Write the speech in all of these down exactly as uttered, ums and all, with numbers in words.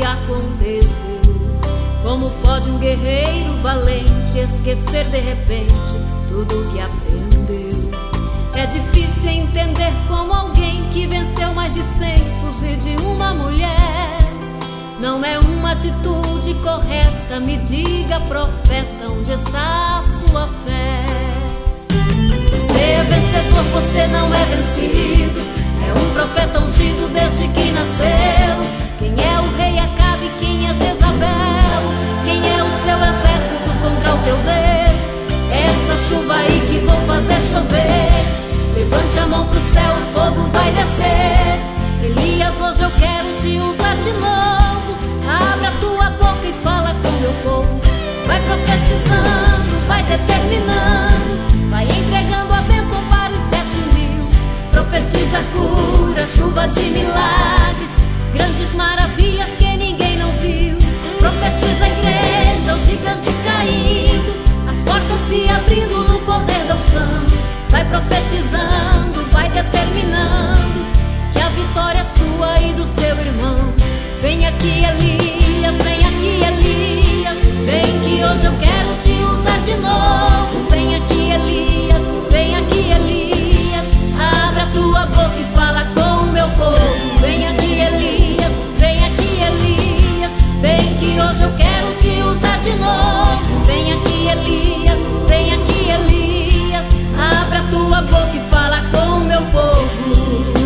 aconteceu. Como pode um guerreiro valente esquecer de repente tudo o que aprendeu? É difícil entender como alguém que venceu mais de cem fugir de uma mulher. Não é uma atitude correta, me diga, profeta, onde está a sua fé? Você é vencedor, você não é vencido. É um profeta ungido desde que nasceu. Quem é o rei Acabe, quem é Jezabel? Quem é o seu exército contra o teu Deus? Essa chuva aí que vou fazer chover. Levante a mão pro céu, o fogo vai descer. Elias, hoje eu quero te usar de novo. Abre a tua boca e fala com meu povo. Vai profetizando, vai determinando, vai entregando a bênção para os sete mil. Profetiza cura, chuva de milagres, grandes maravilhas que ninguém não viu. Profetiza a igreja, o gigante caindo, as portas se abrindo no poder da unção. Vai profetizando, vai determinando, que a vitória é sua e do seu irmão. Vem aqui, Elias, vem aqui, Elias, vem que hoje eu quero te usar de novo. Vem aqui, Elias, vem aqui, Elias, abre a tua boca e fala com o meu povo. Vem aqui, Elias, vem aqui, Elias, vem que hoje eu quero te usar de novo. Vem aqui, Elias, vem aqui, Elias, abre a tua boca e fala com o meu povo.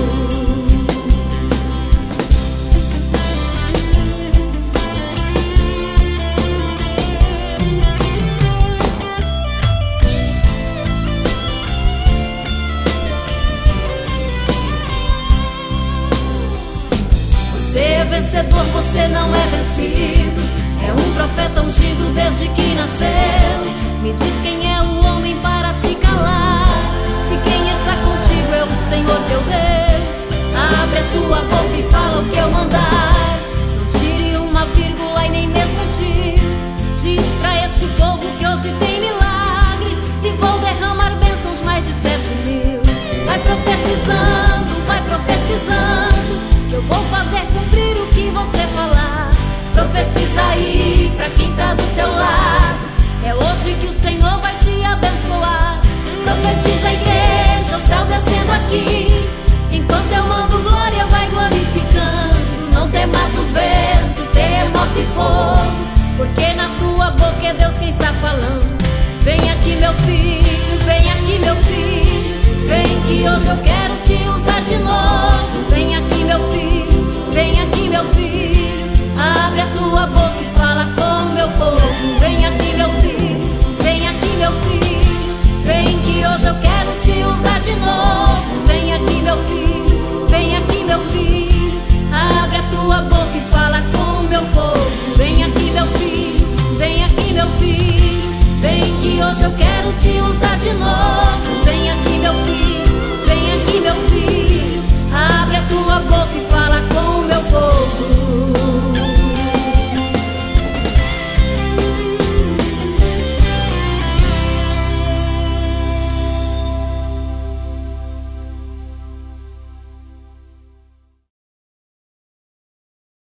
Você é vencedor, você não é vencido. É um profeta ungido desde que nasceu. Me diz quem é o homem para te calar. Se quem está contigo é o Senhor teu Deus, abre a tua boca e fala o que eu mandar. Não tire uma vírgula e nem mesmo um tiro. Diz pra este povo que hoje tem milagres e vou derramar bênçãos mais de sete mil. Vai profetizando, vai profetizando, que eu vou fazer cumprir o que você falar. Profetiza aí pra quem tá do teu lado. É hoje que o Senhor vai te abençoar. Profetiza a igreja, o céu descendo aqui. Enquanto eu mando glória, vai glorificando. Não temas o vento, terremoto e fogo, porque na tua boca é Deus quem está falando. Vem aqui, meu filho, vem aqui, meu filho, vem que hoje eu quero